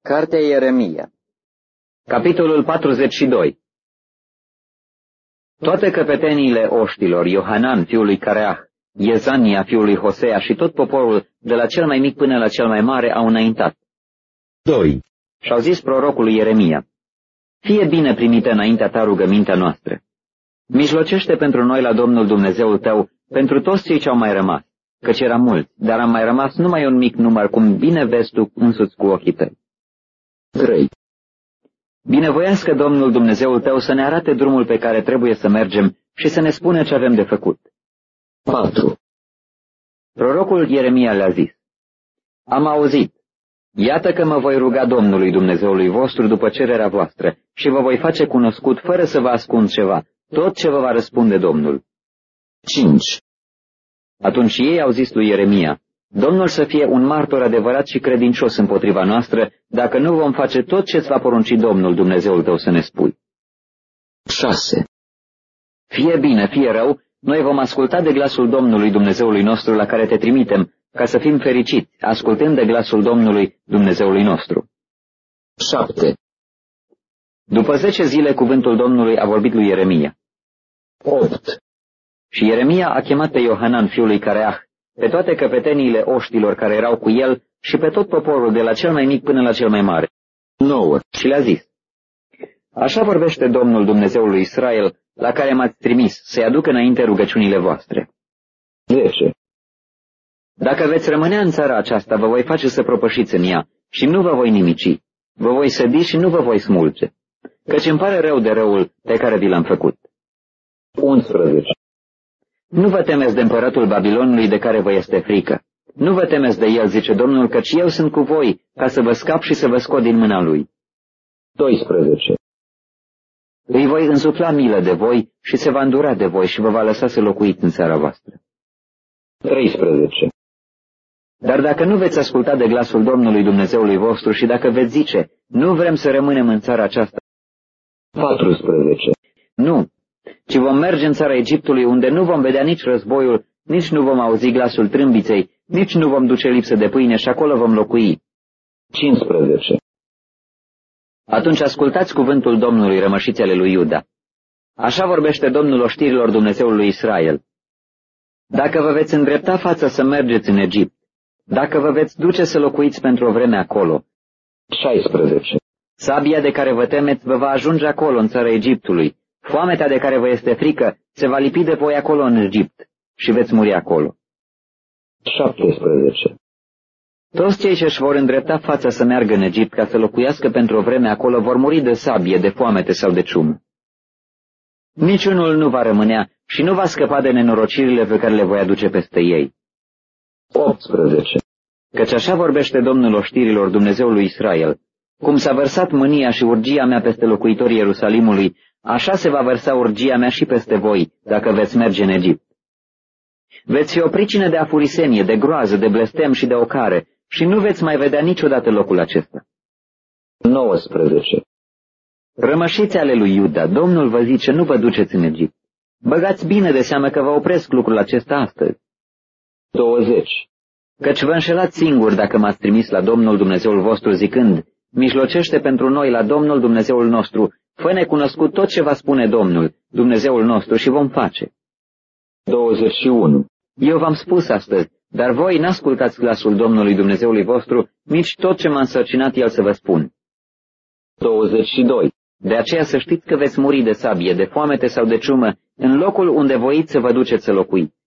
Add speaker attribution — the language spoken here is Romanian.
Speaker 1: Cartea Ieremia.
Speaker 2: Capitolul 42. Toate căpeteniile oștilor, Iohanan, fiul lui Careah, Iezania, fiul lui Hosea și tot poporul, de la cel mai mic până la cel mai mare, au înaintat.
Speaker 3: 2.
Speaker 2: Și-au zis prorocului Ieremia: Fie bine primită înaintea ta rugămintea noastră. Mijlocește pentru noi la Domnul Dumnezeul tău, pentru toți cei ce au mai rămas, căci era mulți, dar am mai rămas numai un mic număr, cum bine vezi tu însuți cu ochii tăi.
Speaker 3: 3.
Speaker 2: Binevoiască Domnul Dumnezeul tău să ne arate drumul pe care trebuie să mergem și să ne spună ce avem de făcut.
Speaker 3: 4.
Speaker 2: Prorocul Ieremia le-a zis: Am auzit. Iată că mă voi ruga Domnului Dumnezeului vostru după cererea voastră și vă voi face cunoscut, fără să vă ascund ceva, tot ce vă va răspunde Domnul.
Speaker 3: 5.
Speaker 2: Atunci ei au zis lui Ieremia: Domnul să fie un martor adevărat și credincios împotriva noastră, dacă nu vom face tot ce-ți va porunci Domnul Dumnezeul tău să ne spui.
Speaker 3: 6.
Speaker 2: Fie bine, fie rău, noi vom asculta de glasul Domnului Dumnezeului nostru la care te trimitem, ca să fim fericiți, ascultând de glasul Domnului Dumnezeului nostru.
Speaker 3: 7.
Speaker 2: După 10 zile cuvântul Domnului a vorbit lui Ieremia.
Speaker 3: 8.
Speaker 2: Și Ieremia a chemat pe Iohanan, fiul lui Careah, pe toate căpeteniile oștilor care erau cu el și pe tot poporul, de la cel mai mic până la cel mai mare.
Speaker 3: 9.
Speaker 2: Și le-a zis: Așa vorbește Domnul Dumnezeul lui Israel, la care m-ați trimis, să-i aduc înainte rugăciunile voastre.
Speaker 3: 10.
Speaker 2: Dacă veți rămâne în țara aceasta, vă voi face să propășiți în ea și nu vă voi nimici. Vă voi sădi și nu vă voi smulge, căci îmi pare rău de răul pe care vi l-am făcut.
Speaker 3: 11.
Speaker 2: Nu vă temeți de împăratul Babilonului, de care vă este frică. Nu vă temeți de el, zice Domnul, căci eu sunt cu voi, ca să vă scap și să vă scot din mâna lui.
Speaker 3: 12.
Speaker 2: Îi voi însufla milă de voi și se va îndura de voi și vă va lăsa să locuiți în țara voastră.
Speaker 3: 13.
Speaker 2: Dar dacă nu veți asculta de glasul Domnului Dumnezeului vostru și dacă veți zice: Nu vrem să rămânem în țara aceasta,
Speaker 3: 14.
Speaker 2: nu, ci vom merge în țara Egiptului, unde nu vom vedea nici războiul, nici nu vom auzi glasul trâmbiței, nici nu vom duce lipsă de pâine și acolo vom locui.
Speaker 3: 15.
Speaker 2: Atunci ascultați cuvântul Domnului, rămășiți ale lui Iuda. Așa vorbește Domnul oștirilor Dumnezeului lui Israel: Dacă vă veți îndrepta fața să mergeți în Egipt, dacă vă veți duce să locuiți pentru o vreme acolo,
Speaker 3: 16.
Speaker 2: sabia de care vă temeți vă va ajunge acolo în țara Egiptului, foametea de care vă este frică se va lipi de voi acolo în Egipt și veți muri acolo.
Speaker 3: 17.
Speaker 2: Toți cei ce își vor îndrepta fața să meargă în Egipt ca să locuiască pentru o vreme acolo vor muri de sabie, de foamete sau de ciumă. Niciunul nu va rămânea și nu va scăpa de nenorocirile pe care le voi aduce peste ei.
Speaker 3: 18.
Speaker 2: Căci așa vorbește Domnul oștirilor, Dumnezeul lui Israel: Cum s-a vărsat mânia și urgia mea peste locuitorii Ierusalimului, așa se va vărsa urgia mea și peste voi, dacă veți merge în Egipt. Veți fi o pricină de afurisenie, de groază, de blestem și de ocare, și nu veți mai vedea niciodată locul acesta.
Speaker 3: 19.
Speaker 2: Rămășiți ale lui Iuda, Domnul vă zice: Nu vă duceți în Egipt. Băgați bine de seamă că vă opresc lucrul acesta astăzi.
Speaker 3: 20.
Speaker 2: Căci vă înșelați singuri dacă m-ați trimis la Domnul Dumnezeul vostru zicând: Mijlocește pentru noi la Domnul Dumnezeul nostru, fă-ne cunoscut tot ce va spune Domnul, Dumnezeul nostru, și vom face.
Speaker 3: 21.
Speaker 2: Eu v-am spus astăzi, dar voi n-ascultați glasul Domnului Dumnezeului vostru, nici tot ce m-a însărcinat El să vă spun.
Speaker 3: 22.
Speaker 2: De aceea să știți că veți muri de sabie, de foamete sau de ciumă, în locul unde voiți să vă duceți să locuiți.